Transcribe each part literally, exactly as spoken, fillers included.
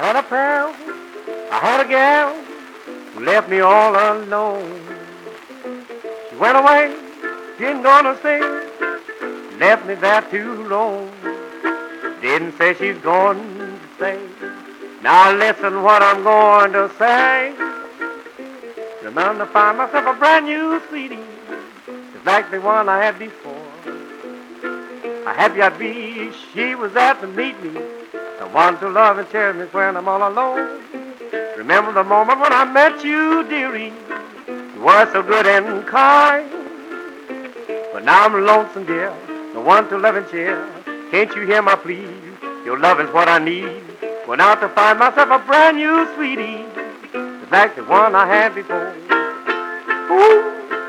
I had a pal, I had a gal who left me all alone. She went away, didn't gonna stay, left me there too long. Didn't say she's going to stay. Now listen what I'm going to say. Remember to find myself a brand new sweetie, just like the one I had before. How happy I'd be, she was there to meet me, the one to love and cherish me when I'm all alone. Remember the moment when I met you, dearie, you were so good and kind. But now I'm lonesome, dear, the one to love and cheer. Can't you hear my plea? Your love is what I need. Went out to find myself a brand new sweetie, just like the one I had before. Ooh.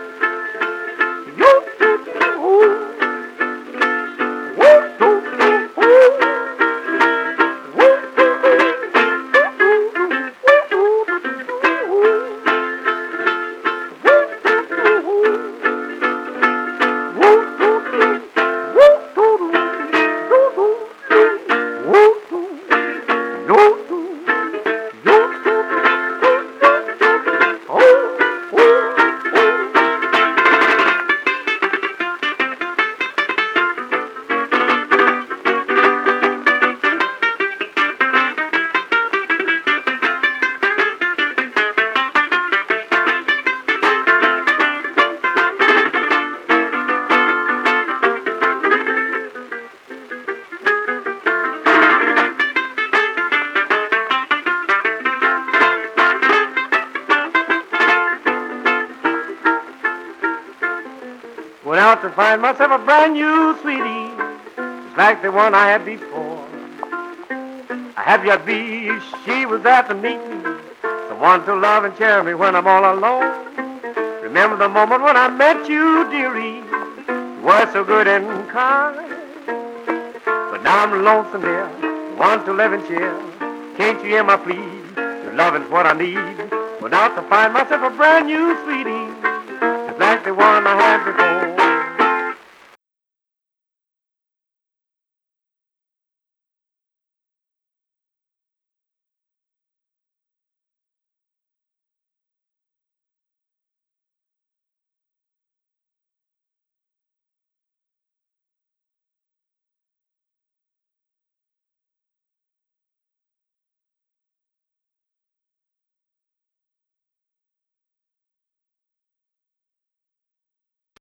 Went out to find myself a brand new sweetie, just like the one I had before. How happy I'd be, she was there to meet me, the one to love and cherish me when I'm all alone. Remember the moment when I met you, dearie, you were so good and kind. But now I'm lonesome, dear, the one to live and cheer. Can't you hear my plea? Your loving's what I need. Went out to find myself a brand new sweetie, just like the one I had before.